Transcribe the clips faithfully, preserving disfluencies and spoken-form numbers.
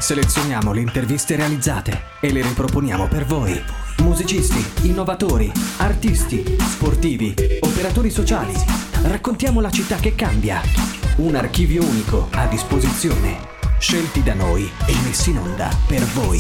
Selezioniamo le interviste realizzate e le riproponiamo per voi. Musicisti, innovatori, artisti, sportivi, operatori sociali. Raccontiamo la città che cambia. Un archivio unico a disposizione. Scelti da noi e messi in onda per voi.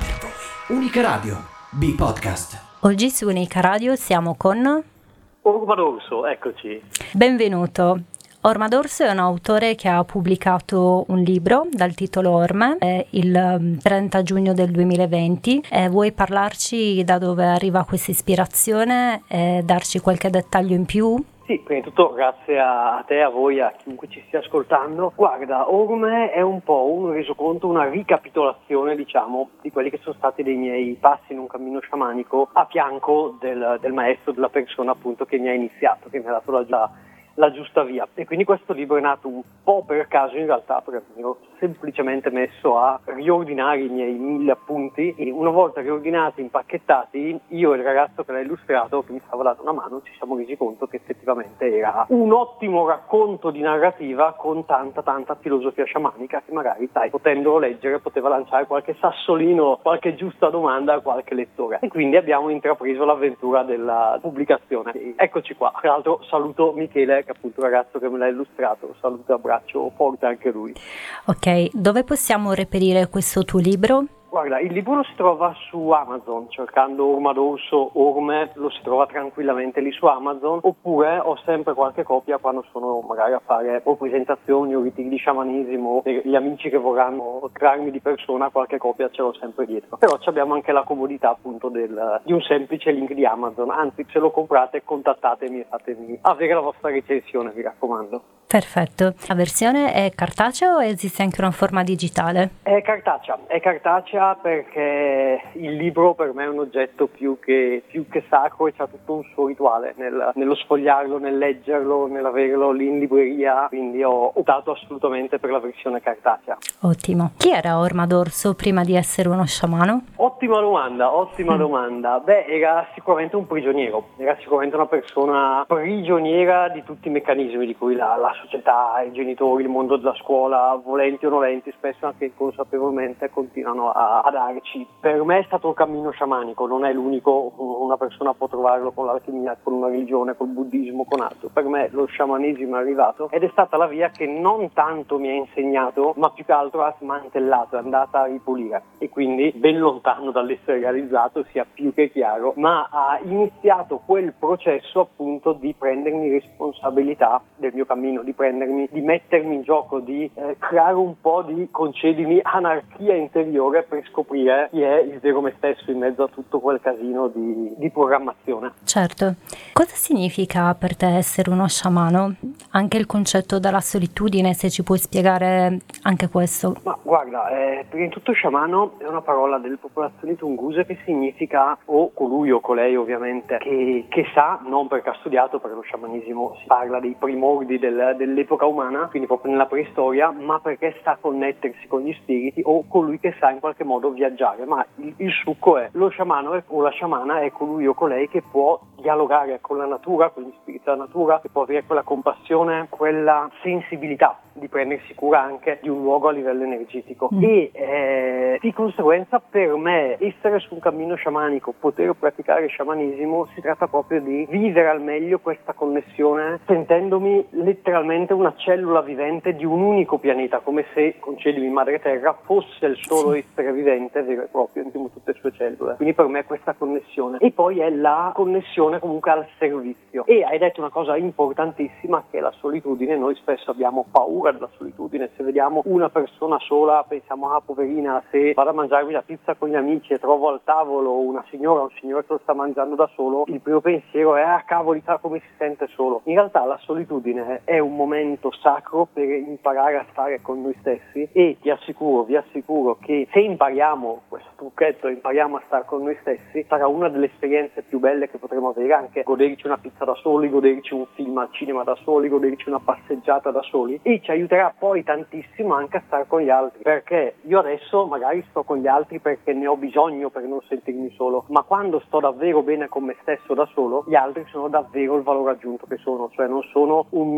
Unica Radio, B-Podcast. Oggi su Unica Radio siamo con... Orma D'Orso, eccoci. Benvenuto. Orma D'Orso è un autore che ha pubblicato un libro dal titolo Orme eh, il trenta giugno del duemilaventi. Eh, vuoi parlarci da dove arriva questa ispirazione e darci qualche dettaglio in più? Sì, prima di tutto grazie a te, a voi, a chiunque ci stia ascoltando. Guarda, Orme è un po' un resoconto, una ricapitolazione, diciamo, di quelli che sono stati dei miei passi in un cammino sciamanico a fianco del, del maestro, della persona appunto che mi ha iniziato, che mi ha dato la, la, la giusta via. E quindi questo libro è nato un po' per caso in realtà, perché mi ero semplicemente messo a riordinare i miei mille appunti e una volta riordinati, impacchettati, io e il ragazzo che l'ha illustrato, che mi stava dando una mano, ci siamo resi conto che effettivamente era un ottimo racconto di narrativa con tanta tanta filosofia sciamanica che magari, dai, potendolo leggere poteva lanciare qualche sassolino, qualche giusta domanda a qualche lettore. E quindi abbiamo intrapreso l'avventura della pubblicazione. E eccoci qua. Tra l'altro saluto Michele, che è appunto il ragazzo che me l'ha illustrato, saluto e abbraccio forte anche lui. Ok, dove possiamo reperire questo tuo libro? Guarda, il libro lo si trova su Amazon, cercando Orma D'Orso, Orme, lo si trova tranquillamente lì su Amazon, oppure ho sempre qualche copia quando sono magari a fare o presentazioni o ritiri di sciamanesimo, e gli amici che vorranno trarmi di persona, qualche copia ce l'ho sempre dietro. Però abbiamo anche la comodità appunto del, di un semplice link di Amazon, anzi se lo comprate contattatemi e fatemi avere la vostra recensione, mi raccomando. Perfetto. La versione è cartacea o esiste anche una forma digitale? È cartacea, è cartacea perché il libro per me è un oggetto più che, più che sacro e c'ha tutto un suo rituale nel, nello sfogliarlo, nel leggerlo, nell'averlo lì in libreria, quindi ho optato assolutamente per la versione cartacea. Ottimo. Chi era Orma D'Orso prima di essere uno sciamano? Ottima domanda, ottima mm. domanda. Beh, era sicuramente un prigioniero, era sicuramente una persona prigioniera di tutti i meccanismi di cui la, la società, i genitori, il mondo della scuola, volenti o nolenti, spesso anche inconsapevolmente continuano a, a darci. Per me è stato un cammino sciamanico, non è l'unico, una persona può trovarlo con l'alchimia, con una religione, col buddismo, con altro. Per me lo sciamanesimo è arrivato ed è stata la via che non tanto mi ha insegnato, ma più che altro ha smantellato, è andata a ripulire e quindi ben lontano dall'essere realizzato, sia più che chiaro, ma ha iniziato quel processo appunto di prendermi responsabilità del mio cammino, di prendermi, di mettermi in gioco, di eh, creare un po' di, concedimi, anarchia interiore per scoprire chi è il vero me stesso in mezzo a tutto quel casino di, di programmazione. Certo. Cosa significa per te essere uno sciamano? Anche il concetto della solitudine, se ci puoi spiegare anche questo. Ma guarda, eh, prima di tutto sciamano è una parola delle popolazioni tunguse che significa o colui o colei ovviamente che, che sa, non perché ha studiato, perché lo sciamanesimo si parla dei primordi del, dell'epoca umana, quindi proprio nella preistoria, ma perché sa connettersi con gli spiriti o colui che sa in qualche modo viaggiare. Ma il, il succo è lo sciamano è, o la sciamana è colui o colei che può dialogare con la natura, con gli spiriti della natura, che può avere quella compassione, quella sensibilità di prendersi cura anche di un luogo a livello energetico. Mm. E eh, di conseguenza per me essere su un cammino sciamanico, poter praticare sciamanesimo, si tratta proprio di vivere al meglio questa connessione, sentendomi letteralmente una cellula vivente di un unico pianeta, come se, concedimi, Madre Terra fosse il solo essere vivente vero e proprio, insieme a tutte le sue cellule. Quindi per me è questa connessione. E poi è la connessione comunque al servizio. E hai detto una cosa importantissima, che è la solitudine. Noi spesso abbiamo paura della solitudine. Se vediamo una persona sola pensiamo, ah poverina, se vado a mangiarmi la pizza con gli amici e trovo al tavolo una signora o un signore che lo sta mangiando da solo, il primo pensiero è, ah cavoli, sa come si sente solo. In realtà la solitudine è un momento sacro per imparare a stare con noi stessi, e ti assicuro, vi assicuro che se impariamo questo trucchetto, impariamo a stare con noi stessi, sarà una delle esperienze più belle che potremo avere, anche goderci una pizza da soli, goderci un film al cinema da soli, goderci una passeggiata da soli, e ci aiuterà poi tantissimo anche a stare con gli altri, perché io adesso magari sto con gli altri perché ne ho bisogno per non sentirmi solo, ma quando sto davvero bene con me stesso da solo, gli altri sono davvero il valore aggiunto che sono, cioè non sono un mio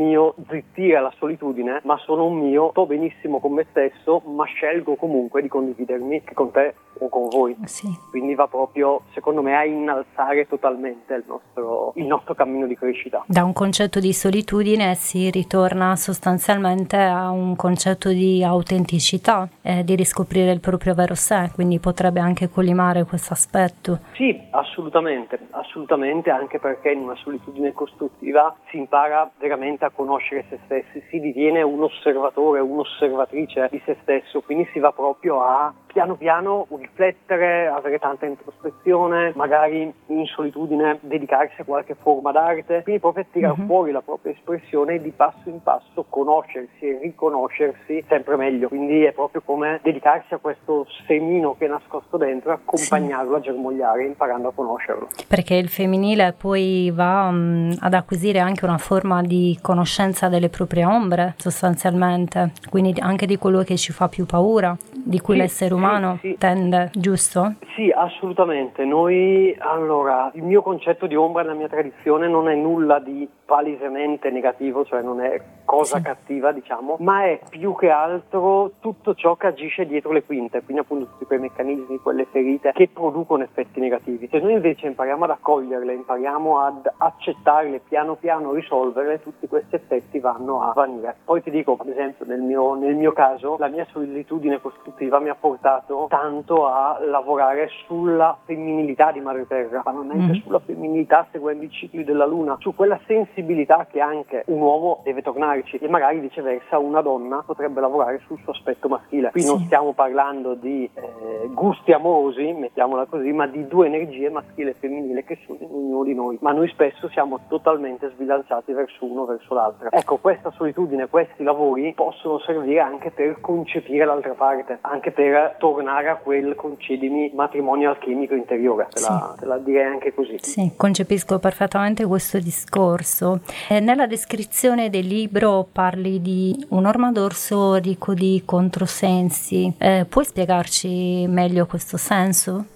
zittire alla solitudine, ma sono un mio, sto benissimo con me stesso, ma scelgo comunque di condividermi con te o con voi. Sì. Quindi va proprio, secondo me, a innalzare totalmente il nostro, il nostro cammino di crescita. Da un concetto di solitudine si ritorna sostanzialmente a un concetto di autenticità, eh, di riscoprire il proprio vero sé, quindi potrebbe anche collimare questo aspetto. Sì, assolutamente, assolutamente, anche perché in una solitudine costruttiva si impara veramente a conoscere se stessi, si diviene un osservatore, un'osservatrice di se stesso, quindi si va proprio a piano piano riflettere, avere tanta introspezione, magari in solitudine dedicarsi a qualche forma d'arte, quindi proprio tirare uh-huh. fuori la propria espressione e di passo in passo conoscersi e riconoscersi sempre meglio. Quindi è proprio come dedicarsi a questo semino che è nascosto dentro e accompagnarlo sì. a germogliare, imparando a conoscerlo. Perché il femminile poi va um, ad acquisire anche una forma di conoscenza delle proprie ombre, sostanzialmente, quindi anche di quello che ci fa più paura, di cui sì, l'essere umano sì, sì. tende, giusto? Sì, assolutamente. Noi, allora, il mio concetto di ombra nella mia tradizione non è nulla di palesemente negativo, cioè non è cosa sì. cattiva, diciamo, ma è più che altro tutto ciò che agisce dietro le quinte, quindi appunto tutti quei meccanismi, quelle ferite che producono effetti negativi. Se noi invece impariamo ad accoglierle, impariamo ad accettarle, piano piano risolverle, tutti questi effetti vanno a vanire. Poi ti dico, ad esempio, nel mio, nel mio caso, la mia solitudine costruttiva mi ha portato tanto a lavorare sulla femminilità di Madre Terra, banalmente mm-hmm. sulla femminilità seguendo i cicli della luna, su quella sensibilità che anche un uomo deve tornarci e magari viceversa una donna potrebbe lavorare sul suo aspetto maschile. Qui sì. non stiamo parlando di eh, gusti amorosi, mettiamola così, ma di due energie maschile e femminile che sono in ognuno di noi, ma noi spesso siamo totalmente sbilanciati verso uno o verso l'altro. Ecco, questa solitudine, questi lavori possono servire anche per concepire l'altra parte, anche per tornare a quel, concedimi, matrimonio alchemico interiore, te, sì. la, te la direi anche così. Sì, concepisco perfettamente questo discorso. Eh, nella descrizione del libro parli di un'orma d'orso ricco di controsensi, eh, puoi spiegarci meglio questo senso?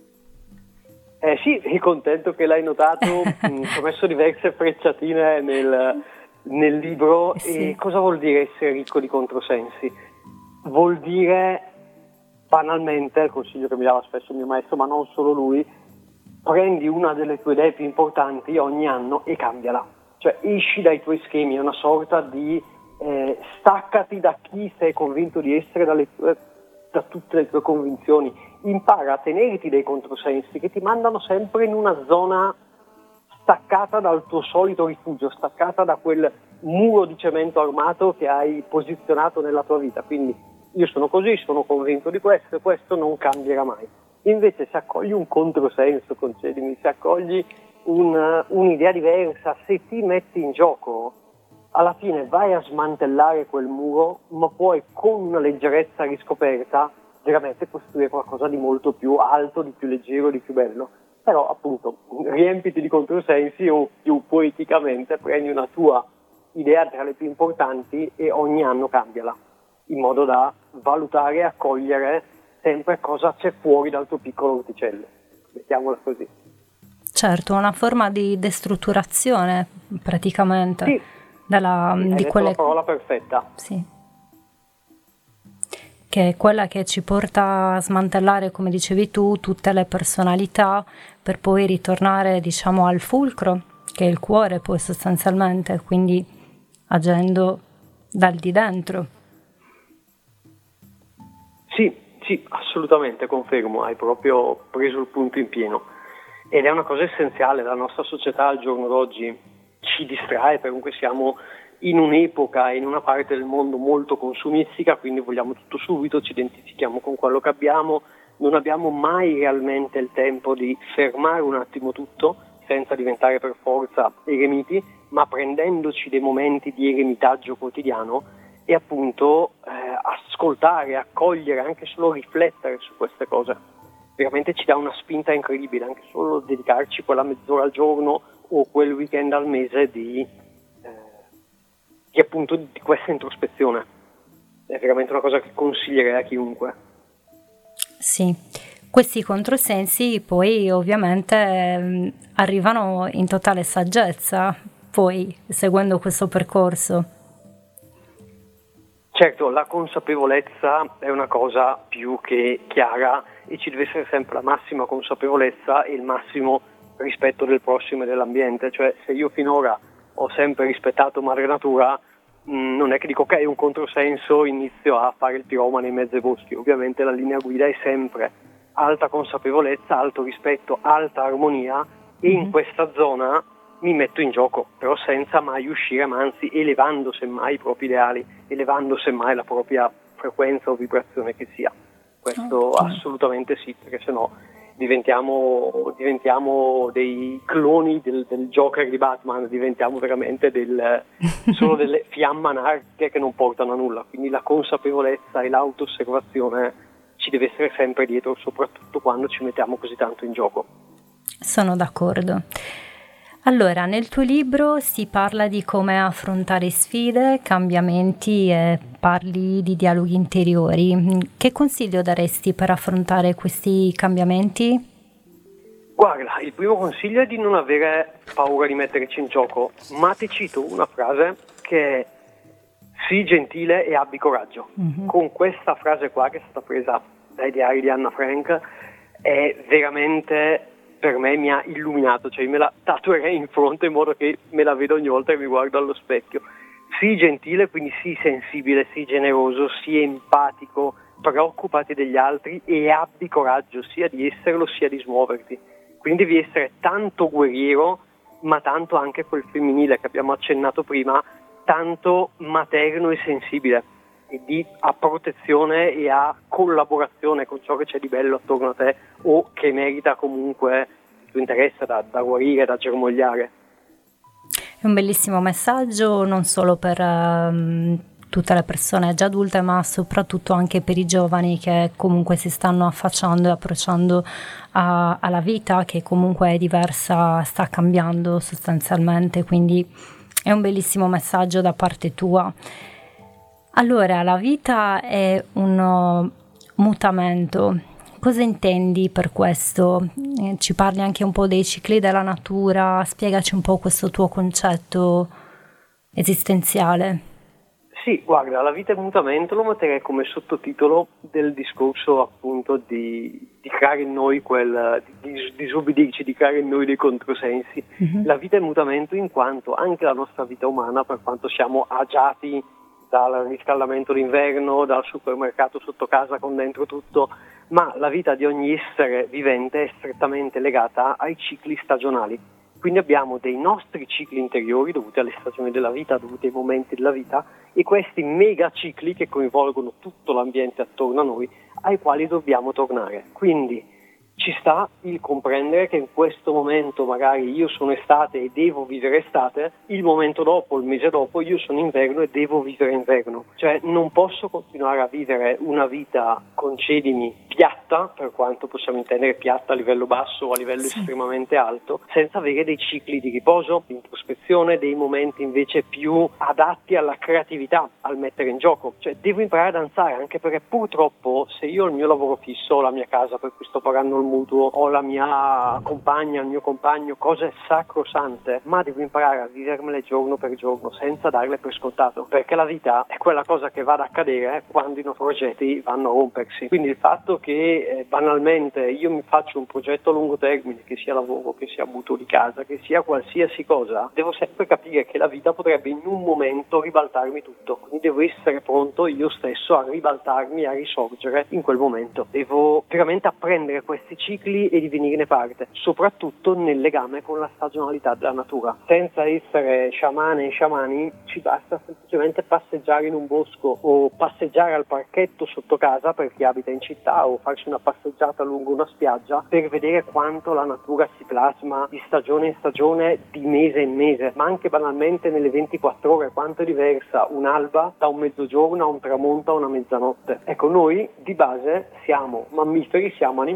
Eh sì, sono contento che l'hai notato, ho messo diverse frecciatine nel, nel libro. Sì. E cosa vuol dire essere ricco di controsensi? Vuol dire, banalmente, il consiglio che mi dava spesso il mio maestro, ma non solo lui, prendi una delle tue idee più importanti ogni anno e cambiala. Cioè esci dai tuoi schemi, è una sorta di eh, staccati da chi sei convinto di essere, dalle tue, da tutte le tue convinzioni. Impara a tenerti dei controsensi che ti mandano sempre in una zona staccata dal tuo solito rifugio, staccata da quel muro di cemento armato che hai posizionato nella tua vita. Quindi io sono così, sono convinto di questo e questo non cambierà mai. Invece se accogli un controsenso, concedimi, se accogli un, un'idea diversa, se ti metti in gioco, alla fine vai a smantellare quel muro, ma poi con una leggerezza riscoperta veramente costruire qualcosa di molto più alto, di più leggero, di più bello. Però appunto riempiti di controsensi o più poeticamente prendi una tua idea tra le più importanti e ogni anno cambiala, in modo da valutare e accogliere sempre cosa c'è fuori dal tuo piccolo orticello, mettiamola così. Certo, una forma di destrutturazione praticamente. Sì, della, hai di quelle... la parola perfetta. Sì. Che è quella che ci porta a smantellare, come dicevi tu, tutte le personalità per poi ritornare, diciamo, al fulcro, che è il cuore poi sostanzialmente, quindi agendo dal di dentro. Sì, sì, assolutamente, confermo, hai proprio preso il punto in pieno. Ed è una cosa essenziale, la nostra società al giorno d'oggi ci distrae, perché comunque siamo in un'epoca, in una parte del mondo molto consumistica, quindi vogliamo tutto subito, ci identifichiamo con quello che abbiamo, non abbiamo mai realmente il tempo di fermare un attimo tutto, senza diventare per forza eremiti, ma prendendoci dei momenti di eremitaggio quotidiano e appunto eh, ascoltare, accogliere, anche solo riflettere su queste cose. Veramente ci dà una spinta incredibile, anche solo dedicarci quella mezz'ora al giorno o quel weekend al mese di di appunto di questa introspezione. È veramente una cosa che consiglierei a chiunque. Sì, questi controsensi poi ovviamente arrivano in totale saggezza, poi seguendo questo percorso. Certo, la consapevolezza è una cosa più che chiara e ci deve essere sempre la massima consapevolezza e il massimo rispetto del prossimo e dell'ambiente. Cioè, se io finora ho sempre rispettato madre natura, mh, non è che dico ok, è un controsenso, inizio a fare il piromane in mezzo ai boschi. Ovviamente la linea guida è sempre alta consapevolezza, alto rispetto, alta armonia, e in questa zona mi metto in gioco, però senza mai uscire, ma anzi elevando semmai i propri ideali, elevando semmai la propria frequenza o vibrazione che sia. Questo okay. Assolutamente sì, perché sennò diventiamo, diventiamo dei cloni del, del Joker di Batman, diventiamo veramente del, solo delle fiamme anarchiche che non portano a nulla. Quindi la consapevolezza e l'auto-osservazione ci deve essere sempre dietro, soprattutto quando ci mettiamo così tanto in gioco. Sono d'accordo. Allora, nel tuo libro si parla di come affrontare sfide, cambiamenti e parli di dialoghi interiori. Che consiglio daresti per affrontare questi cambiamenti? Guarda, il primo consiglio è di non avere paura di metterci in gioco, ma ti cito una frase che è: sii gentile e abbi coraggio. Mm-hmm. Con questa frase qua, che è stata presa dai diari di Anna Frank, è veramente... per me mi ha illuminato, cioè me la tatuerei in fronte in modo che me la vedo ogni volta che mi guardo allo specchio. Sii gentile, quindi sii sensibile, sii generoso, sii empatico, preoccupati degli altri e abbi coraggio sia di esserlo sia di smuoverti. Quindi devi essere tanto guerriero, ma tanto anche quel femminile che abbiamo accennato prima, tanto materno e sensibile, e di a protezione e a collaborazione con ciò che c'è di bello attorno a te o che merita comunque il tuo interesse da, da guarire, da germogliare. È un bellissimo messaggio non solo per um, tutte le persone già adulte, ma soprattutto anche per i giovani che comunque si stanno affacciando e approcciando a, alla vita, che comunque è diversa, sta cambiando sostanzialmente, quindi è un bellissimo messaggio da parte tua. Allora, la vita è un mutamento. Cosa intendi per questo? Eh, ci parli anche un po' dei cicli della natura, spiegaci un po' questo tuo concetto esistenziale. Sì, guarda, la vita è mutamento lo metterei come sottotitolo del discorso appunto di, di creare in noi quel, di, di disubbidirci, di creare in noi dei controsensi. Mm-hmm. La vita è mutamento in quanto anche la nostra vita umana, per quanto siamo agiati dal riscaldamento d'inverno, dal supermercato sotto casa con dentro tutto, ma la vita di ogni essere vivente è strettamente legata ai cicli stagionali. Quindi abbiamo dei nostri cicli interiori dovuti alle stagioni della vita, dovuti ai momenti della vita, e questi mega cicli che coinvolgono tutto l'ambiente attorno a noi, ai quali dobbiamo tornare. Quindi ci sta il comprendere che in questo momento magari io sono estate e devo vivere estate, il momento dopo, il mese dopo, io sono inverno e devo vivere inverno. Cioè non posso continuare a vivere una vita, concedimi, piatta, per quanto possiamo intendere piatta a livello basso o a livello sì. estremamente alto, senza avere dei cicli di riposo, di introspezione, dei momenti invece più adatti alla creatività, al mettere in gioco. Cioè devo imparare a danzare, anche perché purtroppo se io ho il mio lavoro fisso, ho la mia casa per cui sto pagando il mutuo, ho la mia compagna, il mio compagno, cose sacrosante, ma devo imparare a vivermele giorno per giorno senza darle per scontato, perché la vita è quella cosa che va ad accadere quando i nostri progetti vanno a rompersi. Quindi il fatto che eh, banalmente io mi faccio un progetto a lungo termine, che sia lavoro, che sia mutuo di casa, che sia qualsiasi cosa, devo sempre capire che la vita potrebbe in un momento ribaltarmi tutto, quindi devo essere pronto io stesso a ribaltarmi, a risorgere in quel momento. Devo veramente apprendere questi cicli e divenirne parte, soprattutto nel legame con la stagionalità della natura. Senza essere sciamane e sciamani, ci basta semplicemente passeggiare in un bosco o passeggiare al parchetto sotto casa per chi abita in città, o farsi una passeggiata lungo una spiaggia per vedere quanto la natura si plasma di stagione in stagione, di mese in mese, ma anche banalmente nelle ventiquattro ore, quanto è diversa un'alba da un mezzogiorno a un tramonto a una mezzanotte. Ecco, noi di base siamo mammiferi, siamo animali, possiamo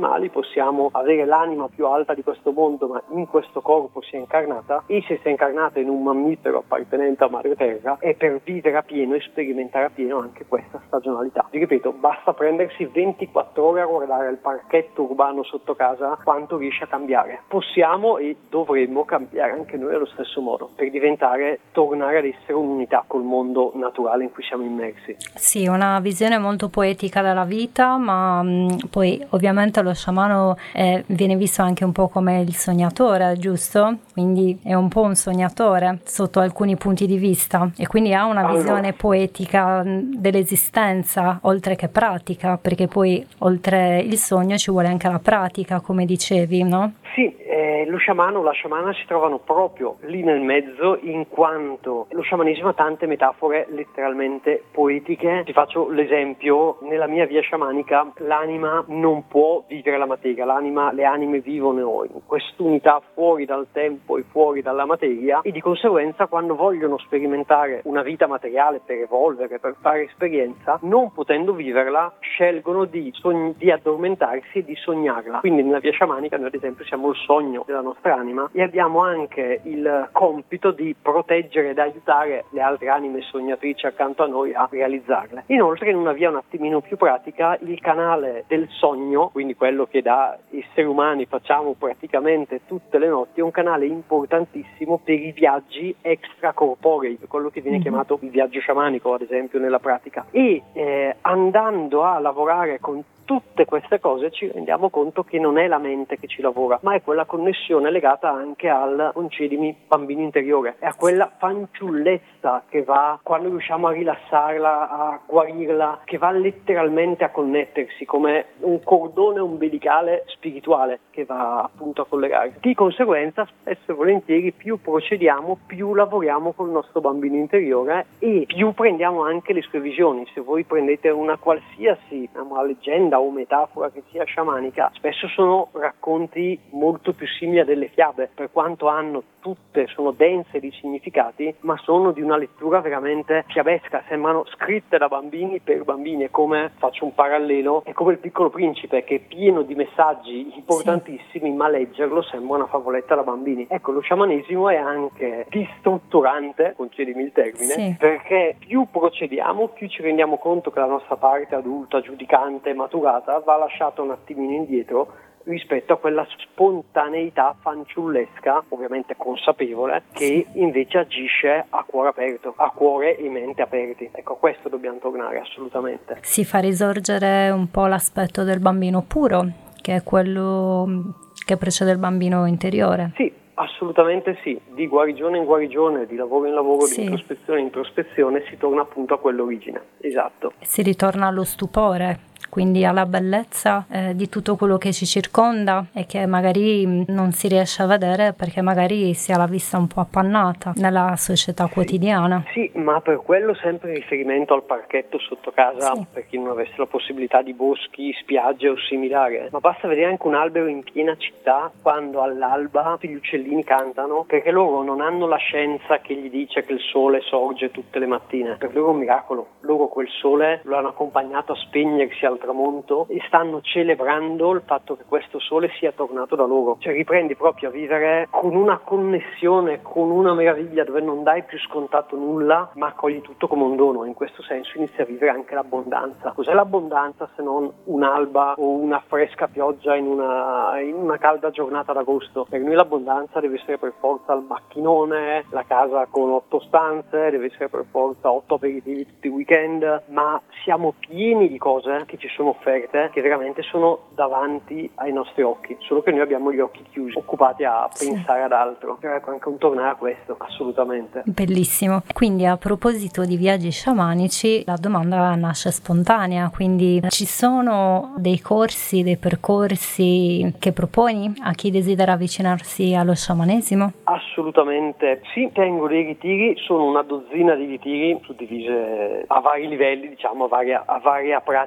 possiamo avere l'anima più alta di questo mondo, ma in questo corpo si è incarnata, e se si è incarnata in un mammifero appartenente a madre terra, è per vivere a pieno e sperimentare a pieno anche questa stagionalità. Vi ripeto, basta prendersi ventiquattro ore a guardare il parchetto urbano sotto casa quanto riesce a cambiare. Possiamo e dovremmo cambiare anche noi allo stesso modo, per diventare, tornare ad essere un'unità col mondo naturale in cui siamo immersi. Sì, una visione molto poetica della vita, ma mh, poi ovviamente lo sciamano eh, viene visto anche un po' come il sognatore, giusto? Quindi è un po' un sognatore sotto alcuni punti di vista, e quindi ha una allora. visione poetica dell'esistenza oltre che pratica, perché poi oltre il sogno ci vuole anche la pratica, come dicevi, no? Sì, eh, lo sciamano, la sciamana si trovano proprio lì nel mezzo, in quanto lo sciamanesimo ha tante metafore letteralmente poetiche. Ti faccio l'esempio: nella mia via sciamanica l'anima non può vivere la materia, l'anima, le anime vivono in quest'unità fuori dal tempo e fuori dalla materia, e di conseguenza quando vogliono sperimentare una vita materiale per evolvere, per fare esperienza, non potendo viverla, scelgono di, sogn- di addormentarsi e di sognarla. Quindi nella via sciamanica noi ad esempio siamo il sogno della nostra anima, e abbiamo anche il compito di proteggere ed aiutare le altre anime sognatrici accanto a noi a realizzarle. Inoltre, in una via un attimino più pratica, il canale del sogno, quindi quello che da esseri umani facciamo praticamente tutte le notti, è un canale importantissimo per i viaggi extracorporei, quello che viene mm-hmm. chiamato il viaggio sciamanico, ad esempio, nella pratica. E eh, andando a lavorare con tutte queste cose ci rendiamo conto che non è la mente che ci lavora, ma è quella connessione legata anche al, concedimi, bambino interiore, è a quella fanciullezza che va, quando riusciamo a rilassarla, a guarirla, che va letteralmente a connettersi come un cordone umbilicale spirituale che va appunto a collegare. Di conseguenza, spesso e volentieri, più procediamo, più lavoriamo col nostro bambino interiore e più prendiamo anche le sue visioni. Se voi prendete una qualsiasi una leggenda o metafora che sia sciamanica, spesso sono racconti molto più simili a delle fiabe, per quanto hanno tutte, sono dense di significati, ma sono di una lettura veramente fiabesca, sembrano scritte da bambini per bambini. È come, faccio un parallelo, è come il Piccolo Principe, che è pieno di messaggi importantissimi, sì. ma leggerlo sembra una favoletta da bambini. Ecco, lo sciamanesimo è anche distrutturante, concedimi il termine, sì. perché più procediamo, più ci rendiamo conto che la nostra parte adulta, giudicante, maturata va lasciata un attimino indietro rispetto a quella spontaneità fanciullesca, ovviamente consapevole, che invece agisce a cuore aperto, a cuore e mente aperti. Ecco, a questo dobbiamo tornare assolutamente. Si fa risorgere un po' l'aspetto del bambino puro, che è quello che precede il bambino interiore. Sì, assolutamente sì. Di guarigione in guarigione, di lavoro in lavoro, sì. di introspezione in introspezione, si torna appunto a quell'origine. Esatto. Si ritorna allo stupore, quindi alla bellezza eh, di tutto quello che ci circonda e che magari non si riesce a vedere perché magari si ha la vista un po' appannata nella società sì. quotidiana. Sì, ma per quello sempre riferimento al parchetto sotto casa, sì. per chi non avesse la possibilità di boschi, spiagge o similare. Ma basta vedere anche un albero in piena città quando all'alba gli uccellini cantano, perché loro non hanno la scienza che gli dice che il sole sorge tutte le mattine. Per loro è un miracolo. Loro quel sole lo hanno accompagnato a spegnersi al tramonto e stanno celebrando il fatto che questo sole sia tornato da loro. Cioè riprendi proprio a vivere con una connessione, con una meraviglia dove non dai più scontato nulla, ma accogli tutto come un dono. In questo senso inizi a vivere anche l'abbondanza. Cos'è l'abbondanza se non un'alba o una fresca pioggia in una, in una calda giornata d'agosto? Per noi l'abbondanza deve essere per forza il macchinone, la casa con otto stanze, deve essere per forza otto aperitivi tutti i weekend, ma siamo pieni di cose che ci sono offerte che veramente sono davanti ai nostri occhi, solo che noi abbiamo gli occhi chiusi, occupati a sì. pensare ad altro. Però ecco, anche un tornare a questo, assolutamente. Bellissimo. Quindi a proposito di viaggi sciamanici, la domanda nasce spontanea, quindi ci sono dei corsi, dei percorsi che proponi a chi desidera avvicinarsi allo sciamanesimo? Assolutamente sì, tengo dei ritiri, sono una dozzina di ritiri suddivise a vari livelli, diciamo a varia, a varia pratica, a varia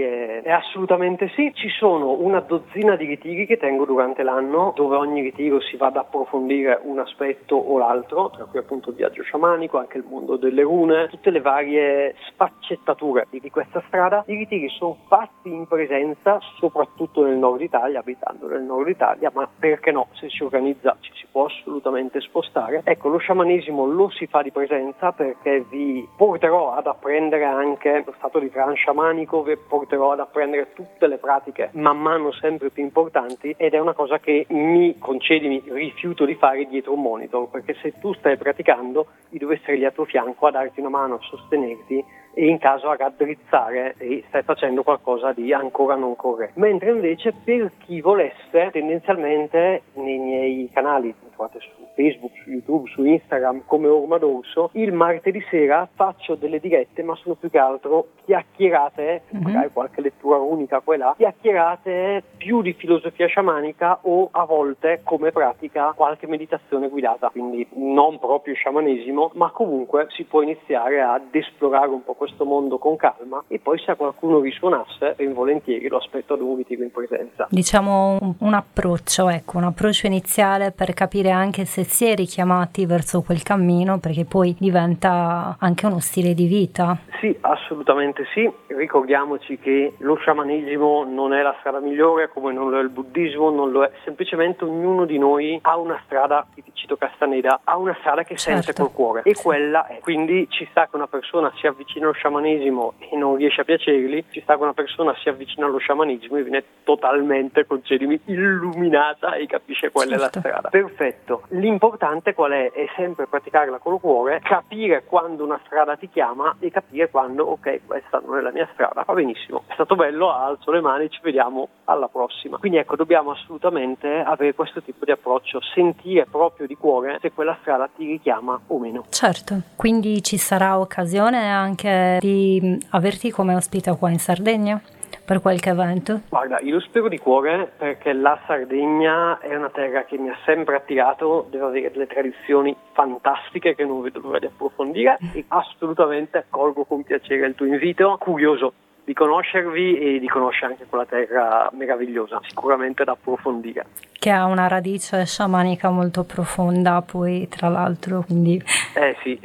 è, è assolutamente sì. Ci sono una dozzina di ritiri che tengo durante l'anno, dove ogni ritiro si va ad approfondire un aspetto o l'altro, tra cui appunto il viaggio sciamanico, anche il mondo delle rune, tutte le varie sfaccettature di questa strada. I ritiri sono fatti in presenza, soprattutto nel nord Italia, abitando nel nord Italia, ma perché no, se si organizza ci si può assolutamente spostare. Ecco, lo sciamanesimo lo si fa di presenza perché vi porterò ad apprendere anche lo stato di trance sciamanico, vi porterò ad apprendere tutte le pratiche man mano sempre più importanti, ed è una cosa che mi, concedimi, rifiuto di fare dietro un monitor, perché se tu stai praticando io devo essere lì a tuo fianco a darti una mano, a sostenerti e in caso a raddrizzare e stai facendo qualcosa di ancora non corretto. Mentre invece per chi volesse, tendenzialmente nei miei canali, trovate su Facebook, su YouTube, su Instagram come Orma d'Orso, il martedì sera faccio delle dirette, ma sono più che altro chiacchierate, mm-hmm. magari qualche lettura unica qua e là, chiacchierate più di filosofia sciamanica o a volte come pratica qualche meditazione guidata, quindi non proprio sciamanesimo, ma comunque si può iniziare ad esplorare un po' questo mondo con calma, e poi se a qualcuno risuonasse ben volentieri lo aspetto ad un ritiro in presenza. Diciamo un, un approccio, ecco, un approccio iniziale per capire anche se si è richiamati verso quel cammino, perché poi diventa anche uno stile di vita. Sì, assolutamente sì. Ricordiamoci che lo sciamanesimo non è la strada migliore, come non lo è il buddismo, non lo è. Semplicemente ognuno di noi ha una strada, ti cito Castaneda, ha una strada che certo. sente col cuore, e sì. quella è. Quindi ci sta che una persona si avvicina allo sciamanesimo e non riesce a piacergli, ci sta che una persona si avvicina allo sciamanesimo e viene totalmente, concedimi, illuminata e capisce qual certo. è la strada. Perfetto. L'importante qual è? È sempre praticarla col cuore, capire quando una strada ti chiama e capire quando, ok, questa non è la mia strada, va benissimo, è stato bello, alzo le mani, ci vediamo alla prossima. Quindi ecco, dobbiamo assolutamente avere questo tipo di approccio, sentire proprio di cuore se quella strada ti richiama o meno. Certo, quindi ci sarà occasione anche di averti come ospite qua in Sardegna per qualche evento? Guarda, io lo spero di cuore, perché la Sardegna è una terra che mi ha sempre attirato, deve avere delle tradizioni fantastiche che non vedo l'ora di approfondire, e assolutamente accolgo con piacere il tuo invito, curioso di conoscervi e di conoscere anche quella terra meravigliosa, sicuramente da approfondire. Che ha una radice sciamanica molto profonda poi, tra l'altro, quindi... Eh sì.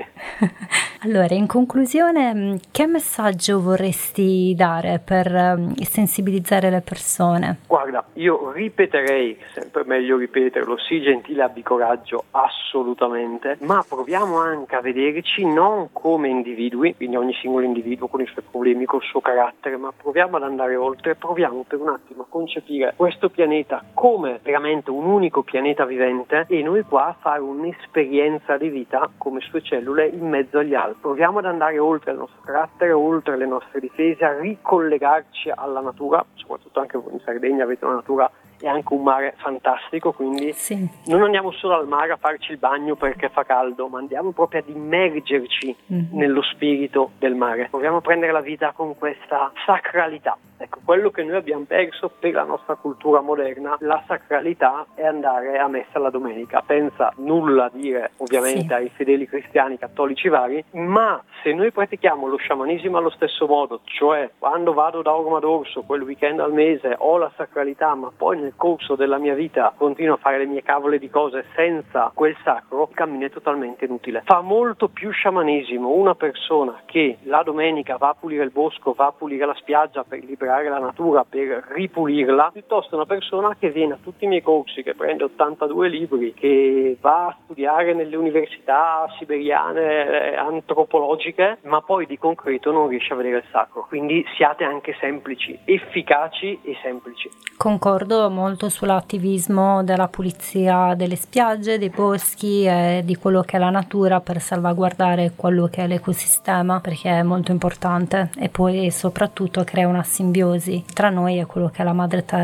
Allora, in conclusione, che messaggio vorresti dare per sensibilizzare le persone? Guarda, io ripeterei, sempre meglio ripeterlo, sii gentile, abbi coraggio, assolutamente, ma proviamo anche a vederci non come individui, quindi ogni singolo individuo con i suoi problemi, col suo carattere, ma proviamo ad andare oltre, proviamo per un attimo a concepire questo pianeta come veramente un unico pianeta vivente, e noi qua a fare un'esperienza di vita come sue cellule in mezzo agli altri. Proviamo ad andare oltre il nostro carattere, oltre le nostre difese, a ricollegarci alla natura, soprattutto anche voi in Sardegna avete una natura e anche un mare fantastico, quindi sì. non andiamo solo al mare a farci il bagno perché fa caldo, ma andiamo proprio ad immergerci mm-hmm. nello spirito del mare. Proviamo a prendere la vita con questa sacralità. Ecco, quello che noi abbiamo perso per la nostra cultura moderna, la sacralità è andare a messa la domenica, senza nulla dire ovviamente sì. ai fedeli cristiani, cattolici vari, ma se noi pratichiamo lo sciamanesimo allo stesso modo, cioè quando vado da Orma d'Orso quel weekend al mese ho la sacralità, ma poi nel corso della mia vita continuo a fare le mie cavole di cose senza quel sacro, il cammino è totalmente inutile. Fa molto più sciamanesimo una persona che la domenica va a pulire il bosco, va a pulire la spiaggia per liberare la natura, per ripulirla, piuttosto una persona che viene a tutti i miei corsi, che prende ottantadue libri, che va a studiare nelle università siberiane, antropologiche, ma poi di concreto non riesce a vedere il sacro. Quindi siate anche semplici, efficaci e semplici. Concordo molto sull'attivismo della pulizia delle spiagge, dei boschi e di quello che è la natura per salvaguardare quello che è l'ecosistema, perché è molto importante, e poi soprattutto crea una simbiosi tra noi e quello che è la madre terra.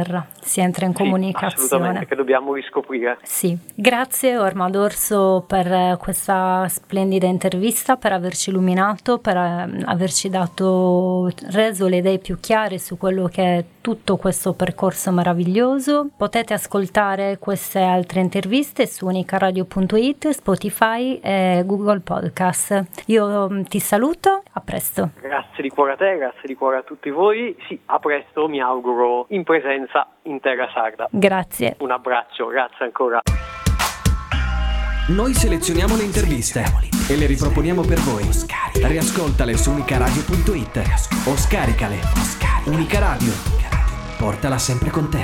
si entra in sì, comunicazione. Assolutamente, che dobbiamo riscoprire. Sì, grazie Orma D'Orso per questa splendida intervista, per averci illuminato, per averci dato, reso le idee più chiare su quello che è tutto questo percorso meraviglioso. Potete ascoltare queste altre interviste su unicaradio punto it, Spotify e Google Podcast. Io ti saluto, a presto. Grazie di cuore a te, grazie di cuore a tutti voi. Sì, a presto, mi auguro in presenza in terra sarda. Grazie. Un abbraccio, grazie ancora. Noi selezioniamo le interviste e le riproponiamo per voi. Riascoltale su unicaradio punto it o scaricale. Unica Radio, portala sempre con te.